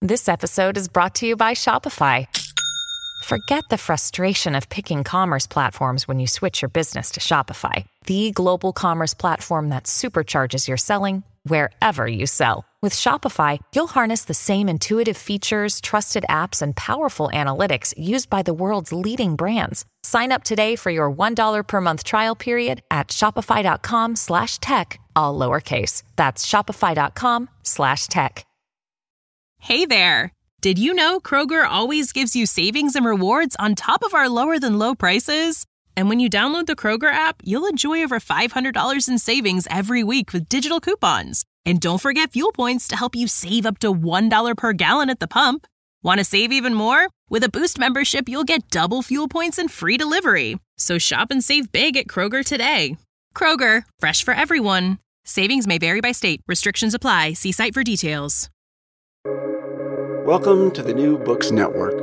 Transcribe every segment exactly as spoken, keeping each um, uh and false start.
This episode is brought to you by Shopify. Forget the frustration of picking commerce platforms when you switch your business to Shopify, the global commerce platform that supercharges your selling wherever you sell. With Shopify, you'll harness the same intuitive features, trusted apps, and powerful analytics used by the world's leading brands. Sign up today for your one dollar per month trial period at shopify.com slash tech, all lowercase. That's shopify.com slash tech. Hey there! Did you know Kroger always gives you savings and rewards on top of our lower-than-low prices? And when you download the Kroger app, you'll enjoy over five hundred dollars in savings every week with digital coupons. And don't forget fuel points to help you save up to one dollar per gallon at the pump. Want to save even more? With a Boost membership, you'll get double fuel points and free delivery. So shop and save big at Kroger today. Kroger, fresh for everyone. Savings may vary by state. Restrictions apply. See site for details. Welcome to the New Books Network.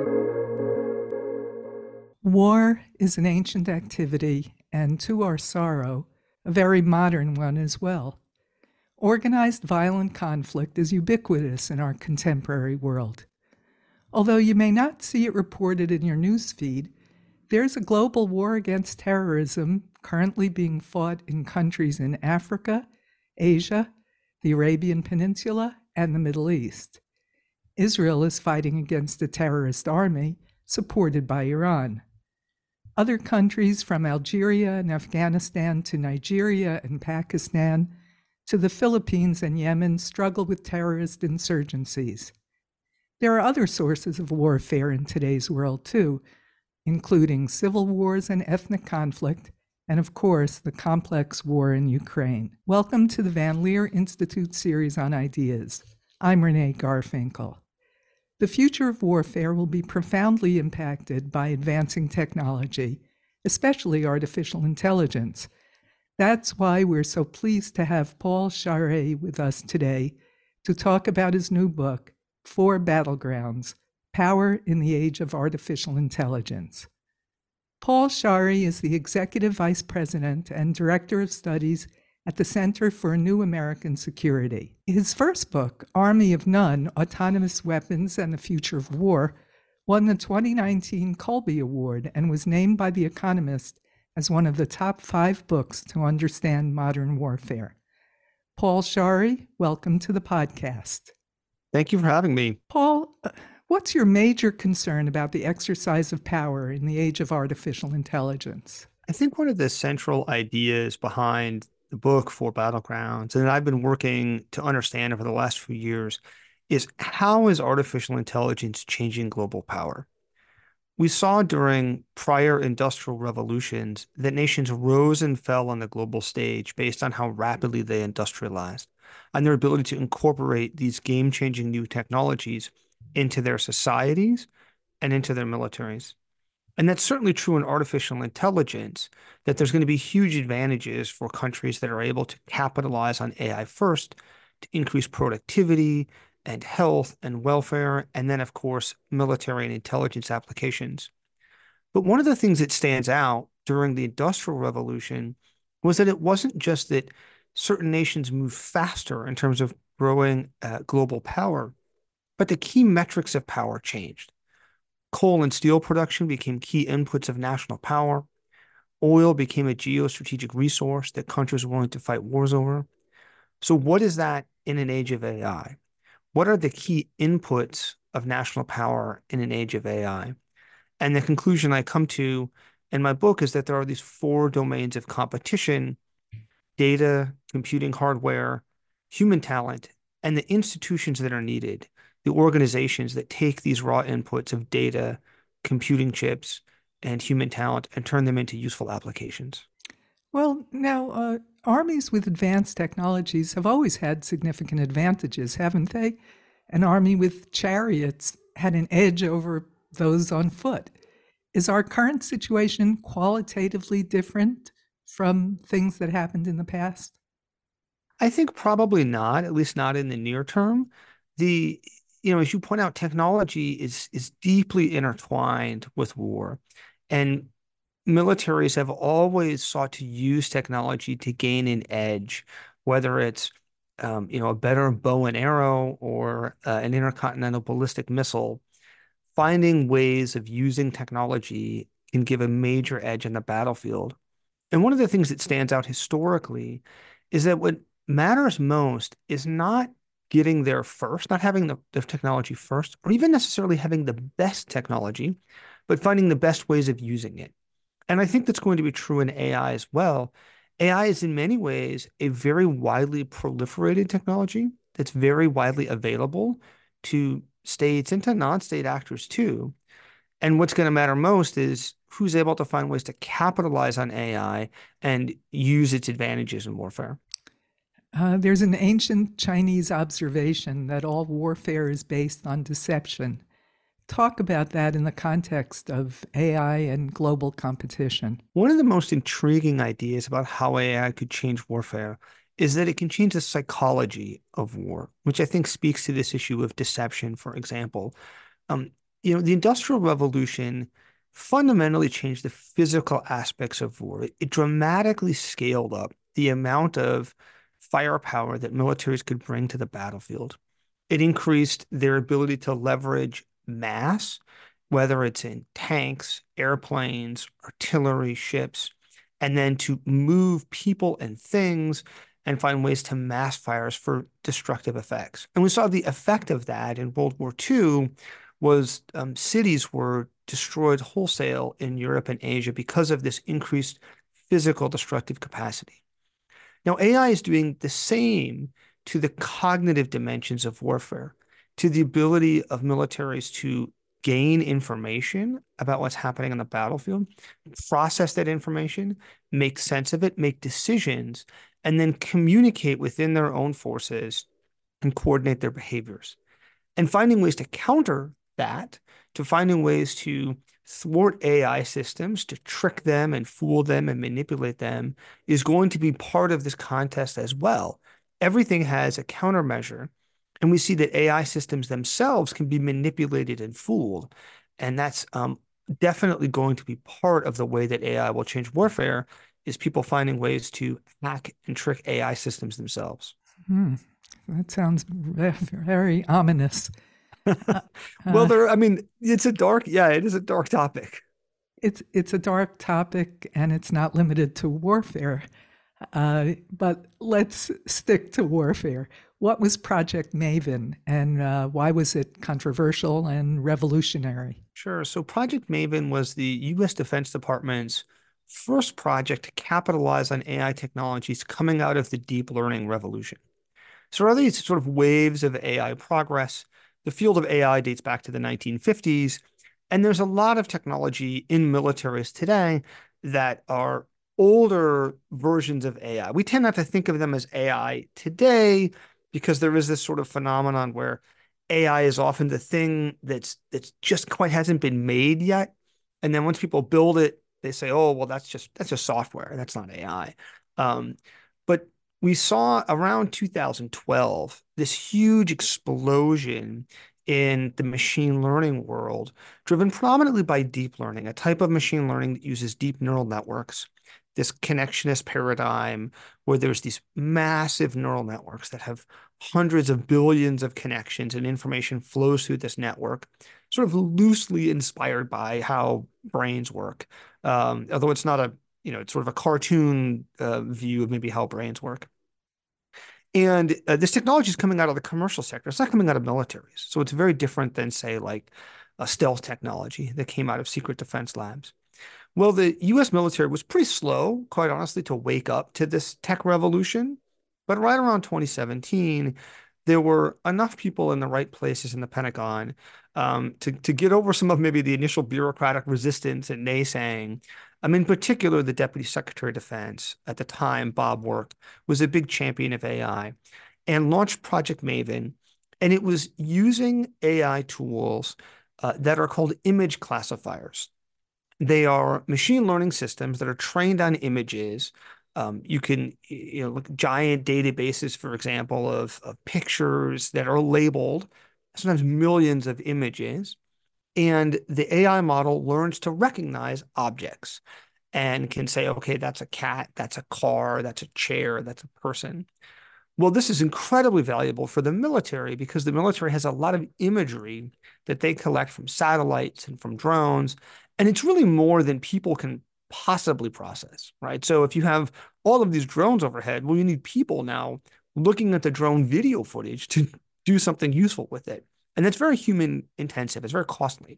War is an ancient activity, and to our sorrow, a very modern one as well. Organized violent conflict is ubiquitous in our contemporary world. Although you may not see it reported in your newsfeed, there's a global war against terrorism currently being fought in countries in Africa, Asia, the Arabian Peninsula, and the Middle East. Israel is fighting against a terrorist army supported by Iran. Other countries from Algeria and Afghanistan to Nigeria and Pakistan to the Philippines and Yemen struggle with terrorist insurgencies. There are other sources of warfare in today's world too, including civil wars and ethnic conflict, and of course, the complex war in Ukraine. Welcome to the Van Leer Institute series on ideas. I'm Renee Garfinkel. The future of warfare will be profoundly impacted by advancing technology, especially artificial intelligence. That's why we're so pleased to have Paul Charest with us today to talk about his new book, Four Battlegrounds: Power in the Age of Artificial Intelligence. Paul Charest is the Executive Vice President and Director of Studies at the Center for New American Security. His first book, Army of None: Autonomous Weapons and the Future of War, won the twenty nineteen Colby Award and was named by The Economist as one of the top five books to understand modern warfare. Paul Charest, welcome to the podcast. Thank you for having me. Paul, what's your major concern about the exercise of power in the age of artificial intelligence? I think one of the central ideas behind the book, Four Battlegrounds, and I've been working to understand over the last few years, is how is artificial intelligence changing global power? We saw during prior industrial revolutions that nations rose and fell on the global stage based on how rapidly they industrialized and their ability to incorporate these game-changing new technologies into their societies and into their militaries. And that's certainly true in artificial intelligence, that there's going to be huge advantages for countries that are able to capitalize on A I first to increase productivity and health and welfare, and then, of course, military and intelligence applications. But one of the things that stands out during the Industrial Revolution was that it wasn't just that certain nations moved faster in terms of growing uh, global power, but the key metrics of power changed. Coal and steel production became key inputs of national power. Oil became a geostrategic resource that countries were willing to fight wars over. So what is that in an age of A I? What are the key inputs of national power in an age of A I? And the conclusion I come to in my book is that there are these four domains of competition: data, computing hardware, human talent, and the institutions that are needed, the organizations that take these raw inputs of data, computing chips, and human talent and turn them into useful applications. Well, now, uh, armies with advanced technologies have always had significant advantages, haven't they? An army with chariots had an edge over those on foot. Is our current situation qualitatively different from things that happened in the past? I think probably not, at least not in the near term. The, you know, as you point out, technology is is deeply intertwined with war. And militaries have always sought to use technology to gain an edge, whether it's um, you know, a better bow and arrow or uh, an intercontinental ballistic missile, finding ways of using technology can give a major edge in the battlefield. And one of the things that stands out historically is that what matters most is not getting there first, not having the, the technology first, or even necessarily having the best technology, but finding the best ways of using it. And I think that's going to be true in A I as well. A I is in many ways a very widely proliferated technology that's very widely available to states and to non-state actors too. And what's going to matter most is who's able to find ways to capitalize on A I and use its advantages in warfare. Uh, there's an ancient Chinese observation that all warfare is based on deception. Talk about that in the context of A I and global competition. One of the most intriguing ideas about how A I could change warfare is that it can change the psychology of war, which I think speaks to this issue of deception, for example. Um, you know, the Industrial Revolution fundamentally changed the physical aspects of war. It, it dramatically scaled up the amount of firepower that militaries could bring to the battlefield. It increased their ability to leverage mass, whether it's in tanks, airplanes, artillery, ships, and then to move people and things and find ways to mass fires for destructive effects. And we saw the effect of that in World War Two was um, cities were destroyed wholesale in Europe and Asia because of this increased physical destructive capacity. Now, A I is doing the same to the cognitive dimensions of warfare, to the ability of militaries to gain information about what's happening on the battlefield, process that information, make sense of it, make decisions, and then communicate within their own forces and coordinate their behaviors. And finding ways to counter that, to finding ways to thwart A I systems, to trick them and fool them and manipulate them, is going to be part of this contest as well. Everything has a countermeasure. And we see that A I systems themselves can be manipulated and fooled. And that's um, definitely going to be part of the way that A I will change warfare, is people finding ways to hack and trick A I systems themselves. Hmm. That sounds very, very ominous. Uh, well, there, I mean, it's a dark, yeah, it is a dark topic. It's it's a dark topic, and it's not limited to warfare. Uh, but let's stick to warfare. What was Project Maven, and uh, why was it controversial and revolutionary? Sure. So Project Maven was the U S Defense Department's first project to capitalize on A I technologies coming out of the deep learning revolution. So there are these sort of waves of A I progress. The field of A I dates back to the nineteen fifties, and there's a lot of technology in militaries today that are older versions of A I. We tend not to think of them as A I today because there is this sort of phenomenon where A I is often the thing that's that's just quite hasn't been made yet. And then once people build it, they say, oh, well, that's just that's just software. That's not A I. Um, but we saw around two thousand twelve this huge explosion in the machine learning world, driven prominently by deep learning, a type of machine learning that uses deep neural networks, this connectionist paradigm where there's these massive neural networks that have hundreds of billions of connections and information flows through this network, sort of loosely inspired by how brains work. Um, although it's not a, you know, it's sort of a cartoon uh, view of maybe how brains work. And uh, this technology is coming out of the commercial sector. It's not coming out of militaries. So it's very different than, say, like a stealth technology that came out of secret defense labs. Well, the U S military was pretty slow, quite honestly, to wake up to this tech revolution. But right around twenty seventeen, there were enough people in the right places in the Pentagon um, to, to get over some of maybe the initial bureaucratic resistance and naysaying. Um, in particular, the Deputy Secretary of Defense at the time, Bob Work, was a big champion of A I and launched Project Maven. And it was using A I tools uh, that are called image classifiers. They are machine learning systems that are trained on images. Um, you can, you know, look giant databases, for example, of, of pictures that are labeled, sometimes millions of images. And the A I model learns to recognize objects and can say, okay, that's a cat, that's a car, that's a chair, that's a person. Well, this is incredibly valuable for the military because the military has a lot of imagery that they collect from satellites and from drones. And it's really more than people can possibly process, right? So if you have all of these drones overhead, well, you need people now looking at the drone video footage to do something useful with it. And that's very human intensive. It's very costly.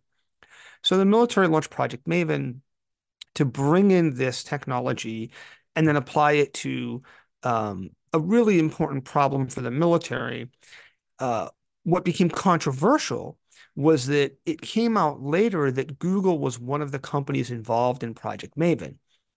So the military launched Project Maven to bring in this technology and then apply it to um, a really important problem for the military. Uh, what became controversial was that it came out later that Google was one of the companies involved in Project Maven.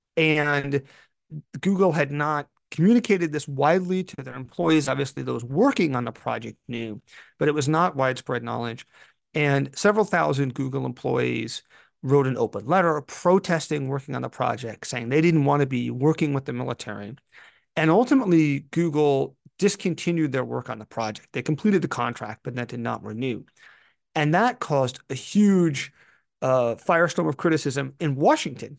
And Google had not communicated this widely to their employees. Obviously, those working on the project knew, but it was not widespread knowledge. And several thousand Google employees wrote an open letter protesting working on the project, saying they didn't want to be working with the military. And ultimately, Google discontinued their work on the project. They completed the contract, but that did not renew. And that caused a huge uh, firestorm of criticism in Washington,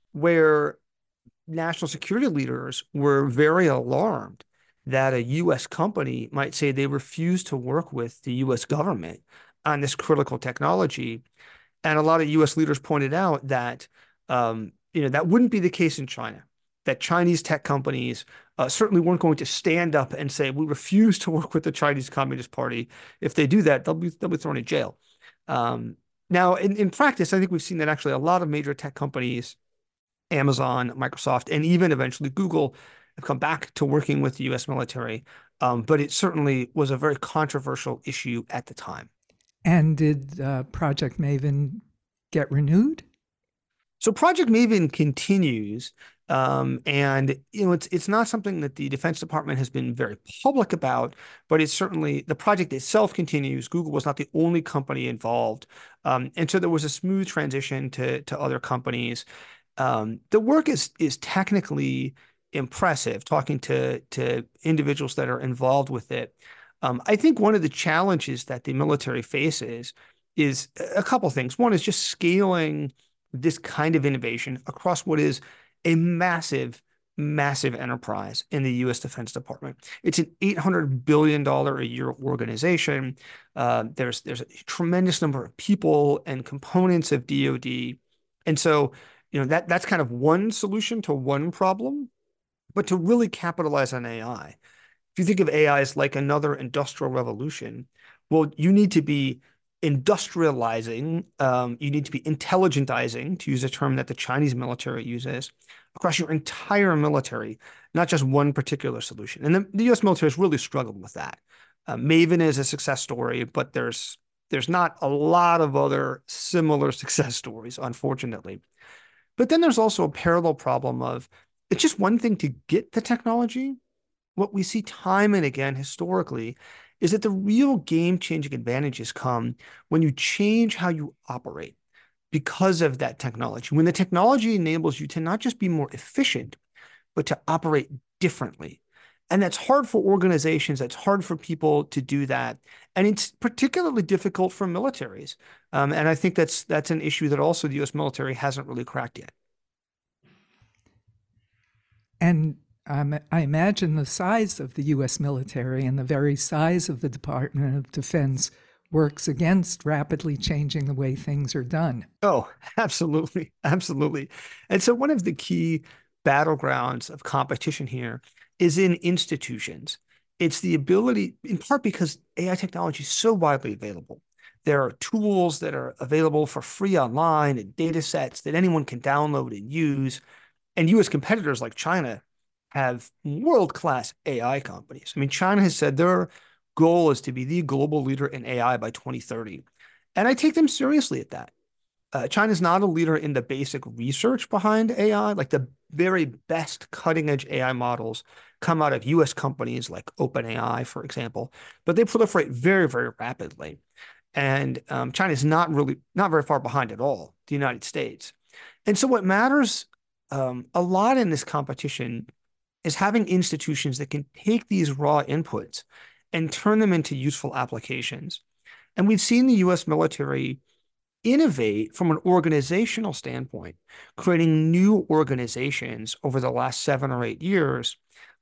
where national security leaders were very alarmed that a U S company might say they refuse to work with the U S government on this critical technology. And a lot of U S leaders pointed out that um, you know, that wouldn't be the case in China, that Chinese tech companies uh, certainly weren't going to stand up and say, we refuse to work with the Chinese Communist Party. If they do that, they'll be, they'll be thrown in jail. Um, now, in, in practice, I think we've seen that actually a lot of major tech companies, Amazon, Microsoft, and even eventually Google, have come back to working with the U S military. Um, but it certainly was a very controversial issue at the time. And did uh, Project Maven get renewed? So Project Maven continues, um, and you know it's it's not something that the Defense Department has been very public about, but it's certainly the project itself continues. Google was not the only company involved, um, and so there was a smooth transition to to other companies. Um, the work is is technically impressive. Talking to to individuals that are involved with it, um, I think one of the challenges that the military faces is a couple things. One is just scaling this kind of innovation across what is a massive, massive enterprise in the U S Defense Department. It's an eight hundred billion dollars a year organization. Uh, there's there's a tremendous number of people and components of D O D. And so, you know, that that's kind of one solution to one problem, but to really capitalize on A I. If you think of A I as like another industrial revolution, well, you need to be industrializing, um, you need to be intelligentizing, to use a term that the Chinese military uses, across your entire military, not just one particular solution. And the, the U S military has really struggled with that. Uh, Maven is a success story, but there's there's not a lot of other similar success stories, unfortunately. But then there's also a parallel problem of it's just one thing to get the technology. What we see time and again historically is that the real game-changing advantages come when you change how you operate because of that technology. When the technology enables you to not just be more efficient, but to operate differently. And that's hard for organizations. That's hard for people to do that. And it's particularly difficult for militaries. Um, and I think that's that's an issue that also the U S military hasn't really cracked yet. And Um, I imagine the size of the U S military and the very size of the Department of Defense works against rapidly changing the way things are done. Oh, absolutely. Absolutely. And so one of the key battlegrounds of competition here is in institutions. It's the ability, in part because A I technology is so widely available. There are tools that are available for free online and data sets that anyone can download and use. And U S competitors like China have world-class A I companies. I mean, China has said their goal is to be the global leader in A I by twenty thirty. And I take them seriously at that. Uh, China's not a leader in the basic research behind A I. Like the very best cutting-edge A I models come out of U S companies like OpenAI, for example, but they proliferate very, very rapidly. And um, China's not really, not very far behind at all, the United States. And so what matters um, a lot in this competition is having institutions that can take these raw inputs and turn them into useful applications. And we've seen the U S military innovate from an organizational standpoint, creating new organizations over the last seven or eight years,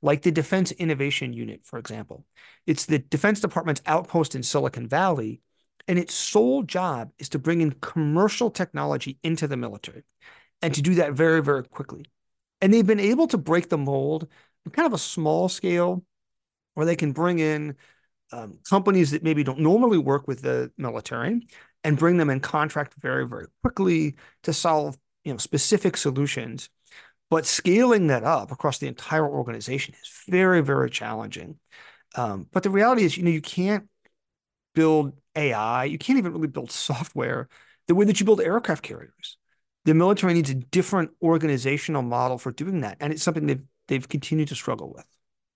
like the Defense Innovation Unit, for example. It's the Defense Department's outpost in Silicon Valley, and its sole job is to bring in commercial technology into the military and to do that very, very quickly. And they've been able to break the mold on kind of a small scale where they can bring in um, companies that maybe don't normally work with the military and bring them in contract very, very quickly to solve, you know, specific solutions. But scaling that up across the entire organization is very, very challenging. Um, but the reality is, you know, you can't build A I, you can't even really build software the way that you build aircraft carriers. The military needs a different organizational model for doing that, and it's something they've they've continued to struggle with.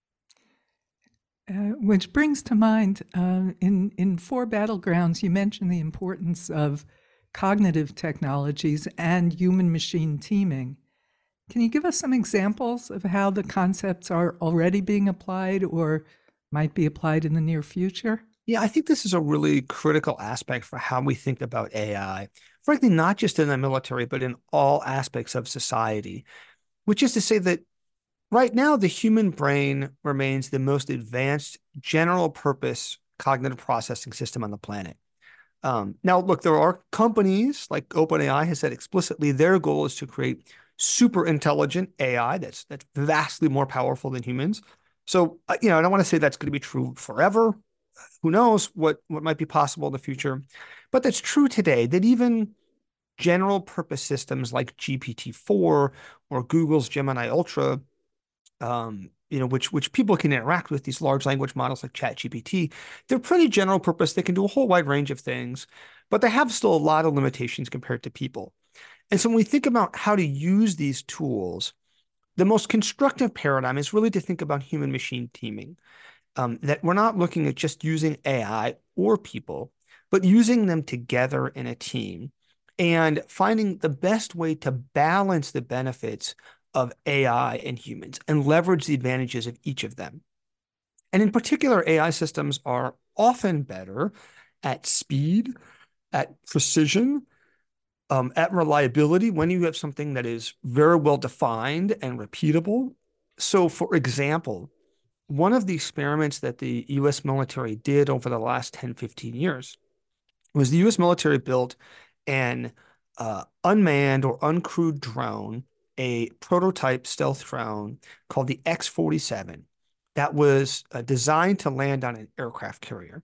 Uh, which brings to mind, uh, in, in Four Battlegrounds, you mentioned the importance of cognitive technologies and human-machine teaming. Can you give us some examples of how the concepts are already being applied or might be applied in the near future? Yeah, I think this is a really critical aspect for how we think about A I, frankly, not just in the military, but in all aspects of society, which is to say that right now, the human brain remains the most advanced general purpose cognitive processing system on the planet. Um, now, look, there are companies like OpenAI has said explicitly their goal is to create super intelligent A I that's that's vastly more powerful than humans. So, uh, you know, I don't want to say that's going to be true forever. Who knows what, what might be possible in the future. But that's true today, that even general purpose systems like G P T four or Google's Gemini Ultra, Um, you know, which which people can interact with, these large language models like ChatGPT, they're pretty general purpose. They can do a whole wide range of things, but they have still a lot of limitations compared to people. And so when we think about how to use these tools, the most constructive paradigm is really to think about human-machine teaming, um, that we're not looking at just using A I or people, but using them together in a team and finding the best way to balance the benefits of A I and humans and leverage the advantages of each of them. And in particular, A I systems are often better at speed, at precision, um, at reliability when you have something that is very well defined and repeatable. So, for example, one of the experiments that the U S military did over the last ten, fifteen years was the U S military built an uh, unmanned or uncrewed drone, a prototype stealth drone called the X forty-seven that was uh, designed to land on an aircraft carrier.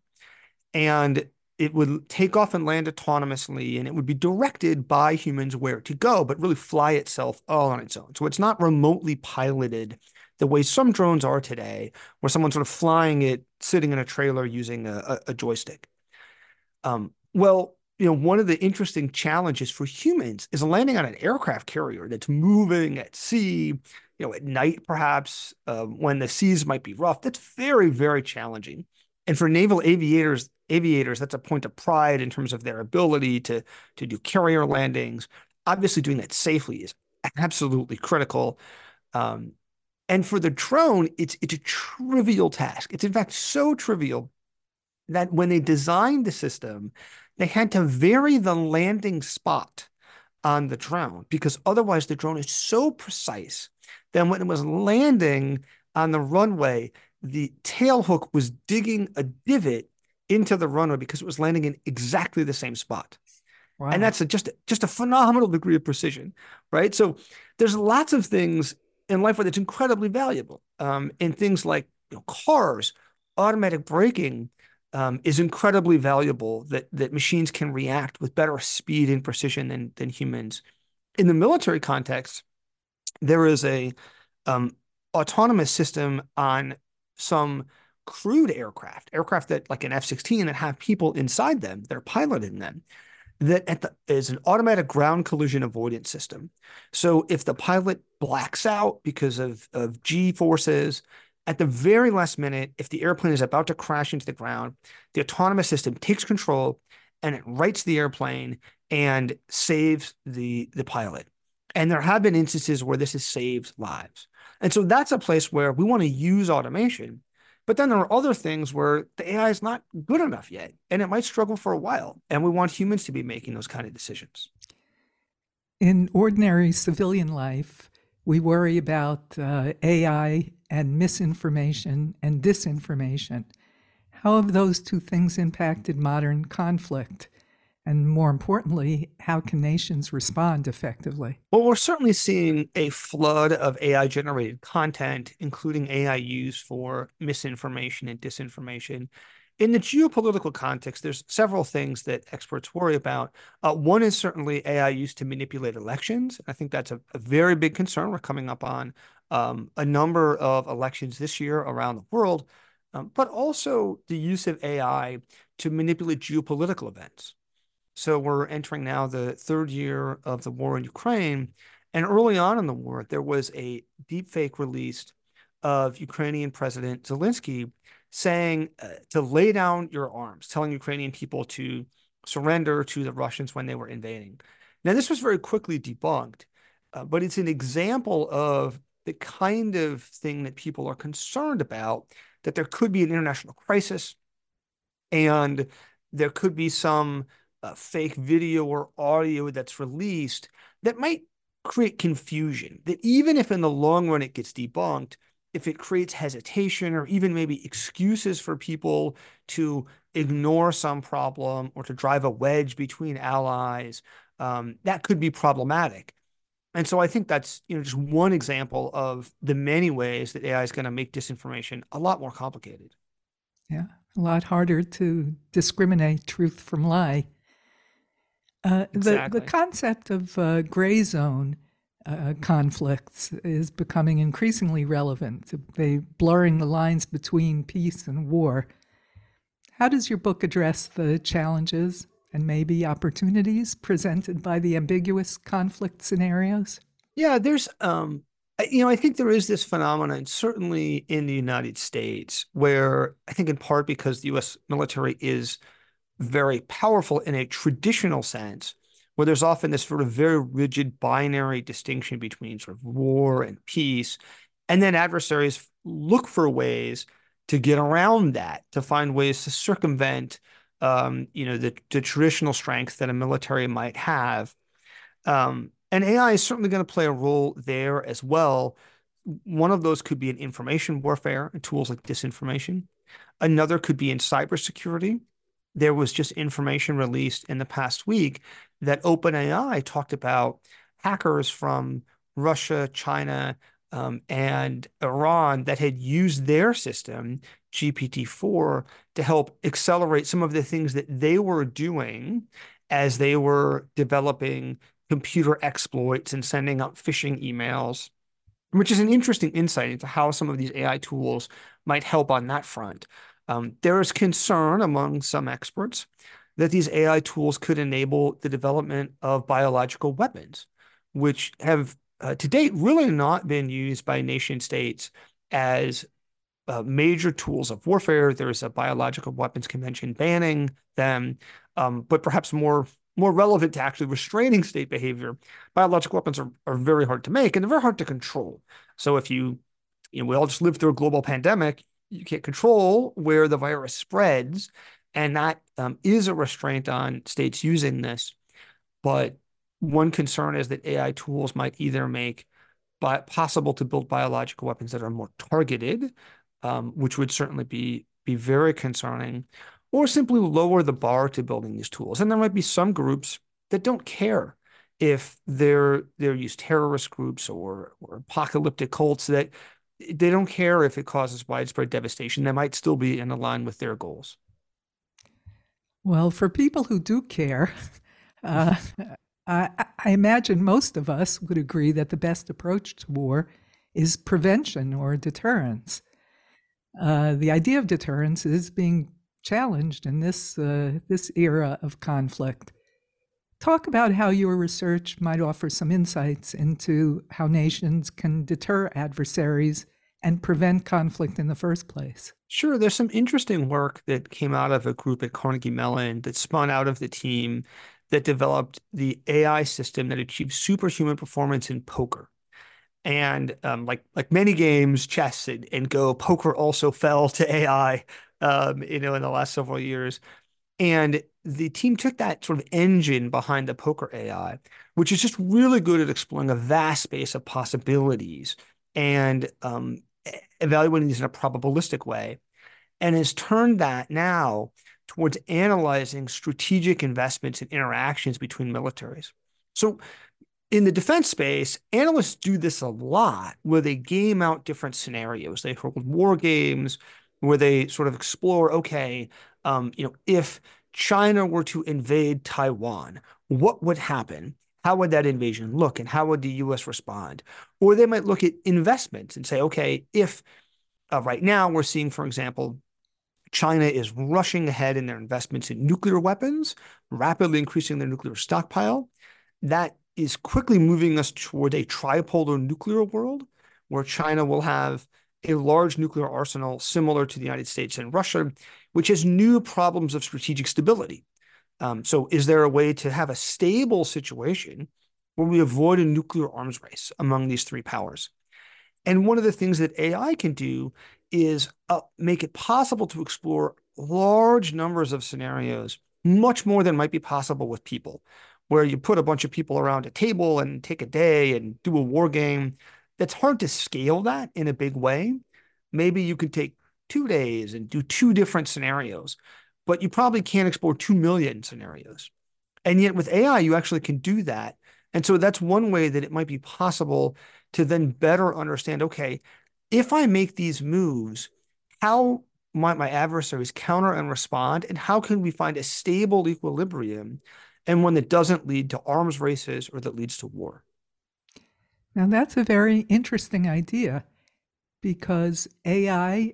And it would take off and land autonomously, and it would be directed by humans where to go, but really fly itself all on its own. So it's not remotely piloted the way some drones are today, where someone's sort of flying it, sitting in a trailer using a, a joystick. Um, well, you know, one of the interesting challenges for humans is landing on an aircraft carrier that's moving at sea, you know, at night, perhaps, uh, when the seas might be rough. That's very, very challenging. And for naval aviators, aviators, that's a point of pride in terms of their ability to, to do carrier landings. Obviously, doing that safely is absolutely critical. Um, and for the drone, it's, it's a trivial task. It's, in fact, so trivial that when they designed the system, they had to vary the landing spot on the drone because otherwise the drone is so precise that when it was landing on the runway, the tail hook was digging a divot into the runway because it was landing in exactly the same spot. Wow. And that's a, just, just a phenomenal degree of precision, right? So there's lots of things in life where that's incredibly valuable. Um, in things like, you know, cars, automatic braking, Um, is incredibly valuable, that that machines can react with better speed and precision than, than humans. In the military context, there is a um, autonomous system on some crewed aircraft, aircraft that like an F sixteen that have people inside them that are piloting them, that at the, is an automatic ground collision avoidance system. So if the pilot blacks out because of, of G forces, at the very last minute, if the airplane is about to crash into the ground, the autonomous system takes control and it rights the airplane and saves the, the pilot. And there have been instances where this has saved lives. And so that's a place where we want to use automation. But then there are other things where the A I is not good enough yet, and it might struggle for a while. And we want humans to be making those kind of decisions. In ordinary civilian life, We worry about uh, A I and misinformation and disinformation. How have those two things impacted modern conflict? And more importantly, how can nations respond effectively? Well, we're certainly seeing a flood of A I-generated content, including A I used for misinformation and disinformation. In the geopolitical context, there's several things that experts worry about. Uh, one is certainly A I used to manipulate elections. I think that's a, a very big concern. We're coming up on um, a number of elections this year around the world, um, but also the use of A I to manipulate geopolitical events. So we're entering now the third year of the war in Ukraine. And early on in the war, there was a deepfake released of Ukrainian President Zelensky saying uh, to lay down your arms, telling Ukrainian people to surrender to the Russians when they were invading. Now, this was very quickly debunked, uh, but it's an example of the kind of thing that people are concerned about, that there could be an international crisis and there could be some uh, fake video or audio that's released that might create confusion, that even if in the long run it gets debunked, if it creates hesitation or even maybe excuses for people to ignore some problem or to drive a wedge between allies, um, that could be problematic. And so I think that's, you know, just one example of the many ways that A I is going to make disinformation a lot more complicated. Yeah, a lot harder to discriminate truth from lie. Uh, Exactly. the, the concept of uh, gray zone uh, conflicts is becoming increasingly relevant, they blurring the lines between peace and war. How does your book address the challenges and maybe opportunities presented by the ambiguous conflict scenarios? Yeah, there's, um, you know, I think there is this phenomenon, certainly in the United States, where I think in part because the U S military is very powerful in a traditional sense, where there's often this sort of very rigid binary distinction between sort of war and peace. And then adversaries look for ways to get around that, to find ways to circumvent, um, you know, the, the traditional strength that a military might have. Um, and A I is certainly going to play a role there as well. One of those could be in information warfare and tools like disinformation. Another could be in cybersecurity. There was just information released in the past week that OpenAI talked about hackers from Russia, China, um, and Iran that had used their system, G P T four, to help accelerate some of the things that they were doing as they were developing computer exploits and sending out phishing emails, which is an interesting insight into how some of these A I tools might help on that front. Um, there is concern among some experts that these A I tools could enable the development of biological weapons, which have uh, to date really not been used by nation states as uh, major tools of warfare. There's a biological weapons convention banning them, um, but perhaps more more relevant to actually restraining state behavior. Biological weapons are, are very hard to make and they're very hard to control. So if you, you know, we all just lived through a global pandemic, you can't control where the virus spreads. And that um, is a restraint on states using this. But one concern is that A I tools might either make bi- possible to build biological weapons that are more targeted, um, which would certainly be, be very concerning, or simply lower the bar to building these tools. And there might be some groups that don't care if they're they're used terrorist groups or, or apocalyptic cults, that they don't care if it causes widespread devastation. They might still be in line with their goals. Well, for people who do care, uh, I, I imagine most of us would agree that the best approach to war is prevention or deterrence. Uh, the idea of deterrence is being challenged in this uh, this era of conflict. Talk about how your research might offer some insights into how nations can deter adversaries and prevent conflict in the first place. Sure, there's some interesting work that came out of a group at Carnegie Mellon that spun out of the team that developed the A I system that achieved superhuman performance in poker. And um, like like many games, chess and, and Go, poker also fell to A I, um, you know, in the last several years. And the team took that sort of engine behind the poker A I, which is just really good at exploring a vast space of possibilities and um, evaluating these in a probabilistic way, and has turned that now towards analyzing strategic investments and interactions between militaries. So in the defense space, analysts do this a lot, where they game out different scenarios. They hold war games where they sort of explore, okay, um, you know, if China were to invade Taiwan, what would happen? How would that invasion look? And how would the U S respond? Or they might look at investments and say, okay, if uh, right now we're seeing, for example, China is rushing ahead in their investments in nuclear weapons, rapidly increasing their nuclear stockpile. That is quickly moving us toward a tripolar nuclear world, where China will have a large nuclear arsenal similar to the United States and Russia, which has new problems of strategic stability. Um, so is there a way to have a stable situation where we avoid a nuclear arms race among these three powers? And one of the things that A I can do is uh, make it possible to explore large numbers of scenarios, much more than might be possible with people, where you put a bunch of people around a table and take a day and do a war game. That's hard to scale that in a big way. Maybe you could take two days and do two different scenarios, but you probably can't explore two million scenarios. And yet with A I, you actually can do that. And so that's one way that it might be possible to then better understand, okay, if I make these moves, how might my adversaries counter and respond? And how can we find a stable equilibrium, and one that doesn't lead to arms races or that leads to war? Now, that's a very interesting idea, because A I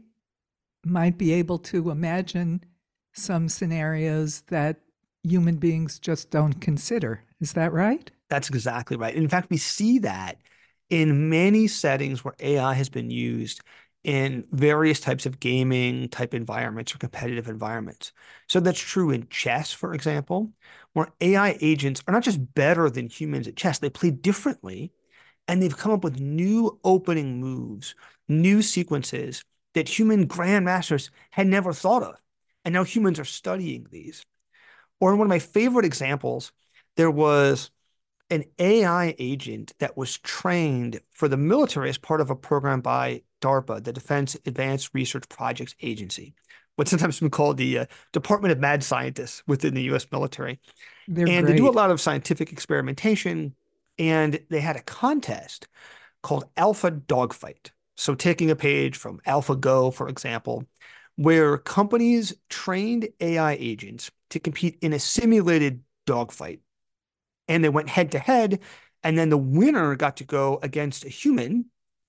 might be able to imagine some scenarios that human beings just don't consider. Is that right? That's exactly right. In fact, we see that in many settings where A I has been used in various types of gaming type environments or competitive environments. So that's true in chess, for example, where A I agents are not just better than humans at chess, they play differently, and they've come up with new opening moves, new sequences that human grandmasters had never thought of. And now humans are studying these. Or in one of my favorite examples, there was an A I agent that was trained for the military as part of a program by DARPA, the Defense Advanced Research Projects Agency, what's sometimes been called the uh, Department of Mad Scientists within the U S military. They're and great. They do a lot of scientific experimentation, and they had a contest called Alpha Dogfight. So taking a page from AlphaGo, for example, where companies trained A I agents to compete in a simulated dogfight. And they went head to head, and then the winner got to go against a human.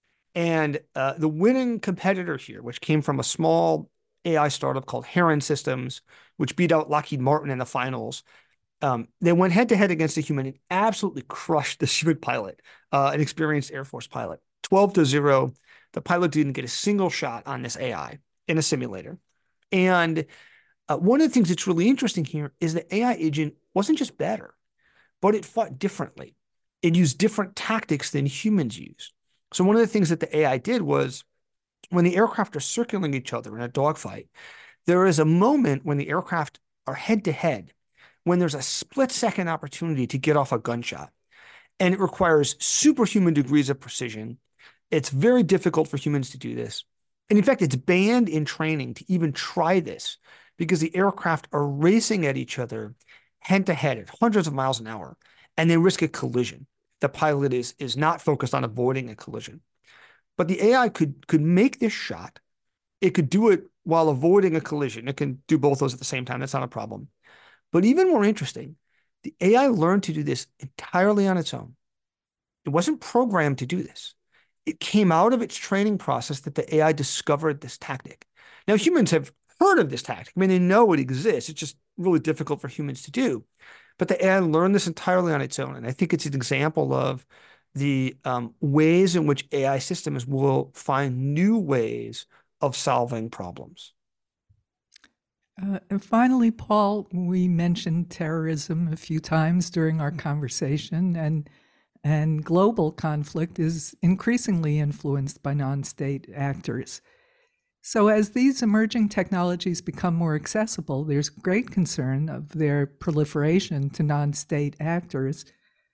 And uh, the winning competitor here, which came from a small A I startup called Heron Systems, which beat out Lockheed Martin in the finals, um, they went head to head against a human and absolutely crushed the human pilot, uh, an experienced Air Force pilot. twelve to zero. The pilot didn't get a single shot on this A I in a simulator. And uh, one of the things that's really interesting here is the A I agent wasn't just better, but it fought differently. It used different tactics than humans use. So one of the things that the A I did was, when the aircraft are circling each other in a dogfight, there is a moment when the aircraft are head to head, when there's a split second opportunity to get off a gunshot. And it requires superhuman degrees of precision. It's very difficult for humans to do this. And in fact, it's banned in training to even try this, because the aircraft are racing at each other head to head at hundreds of miles an hour, and they risk a collision. The pilot is, is not focused on avoiding a collision. But the A I could, could make this shot. It could do it while avoiding a collision. It can do both those at the same time. That's not a problem. But even more interesting, the A I learned to do this entirely on its own. It wasn't programmed to do this. It came out of its training process that the A I discovered this tactic. Now, humans have heard of this tactic. I mean, they know it exists. It's just really difficult for humans to do. But the A I learned this entirely on its own. And I think it's an example of the um, ways in which A I systems will find new ways of solving problems. Uh, and finally, Paul, we mentioned terrorism a few times during our conversation, and and global conflict is increasingly influenced by non-state actors. So as these emerging technologies become more accessible, there's great concern of their proliferation to non-state actors.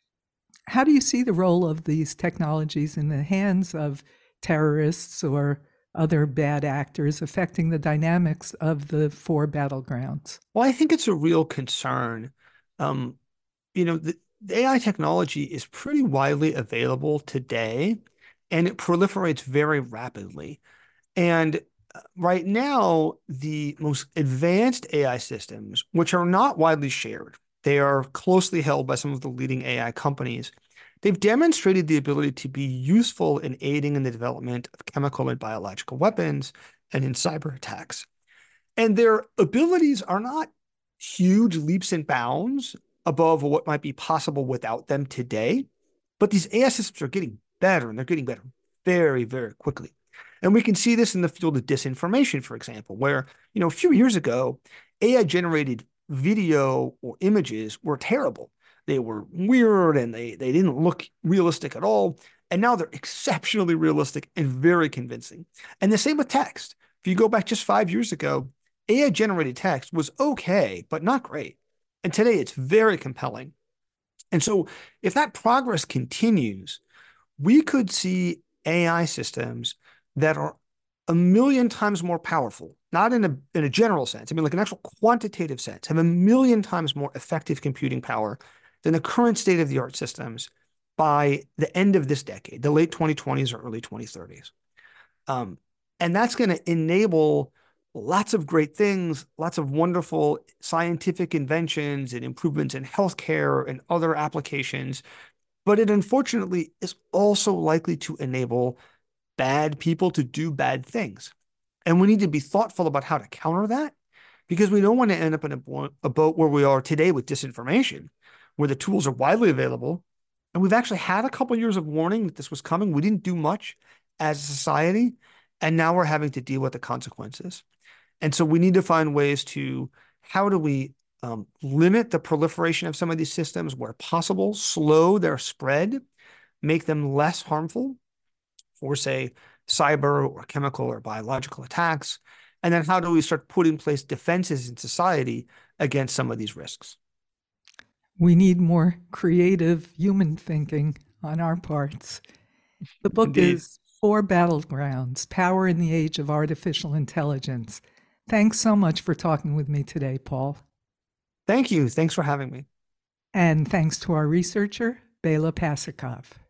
How do you see the role of these technologies in the hands of terrorists or other bad actors affecting the dynamics of the four battlegrounds? Well, I think it's a real concern. Um, you know, the, the A I technology is pretty widely available today, and it proliferates very rapidly. And uh, right now, the most advanced A I systems, which are not widely shared, they are closely held by some of the leading A I companies. They've demonstrated the ability to be useful in aiding in the development of chemical and biological weapons and in cyber attacks. And their abilities are not huge leaps and bounds above what might be possible without them today. But these A I systems are getting better, and they're getting better very, very quickly. And we can see this in the field of disinformation, for example, where, you know, a few years ago, A I-generated video or images were terrible. They were weird and they, they didn't look realistic at all. And now they're exceptionally realistic and very convincing. And the same with text. If you go back just five years ago, A I-generated text was okay, but not great. And today it's very compelling. And so if that progress continues, we could see A I systems that are a million times more powerful, not in a, in a general sense, I mean like an actual quantitative sense, have a million times more effective computing power than the current state-of-the-art systems by the end of this decade, the late twenty twenties or early twenty thirties. Um, and that's going to enable lots of great things, lots of wonderful scientific inventions and improvements in healthcare and other applications. But it unfortunately is also likely to enable bad people to do bad things. And we need to be thoughtful about how to counter that, because we don't want to end up in a, bo- a boat where we are today with disinformation, where the tools are widely available. And we've actually had a couple of years of warning that this was coming. We didn't do much as a society. And now we're having to deal with the consequences. And so we need to find ways to, how do we um, limit the proliferation of some of these systems where possible, slow their spread, make them less harmful for, say, cyber or chemical or biological attacks? And then how do we start putting in place defenses in society against some of these risks? We need more creative human thinking on our parts. The book Indeed. is Four Battlegrounds, Power in the Age of Artificial Intelligence. Thanks so much for talking with me today, Paul. Thank you. Thanks for having me. And thanks to our researcher, Bela Pasikov.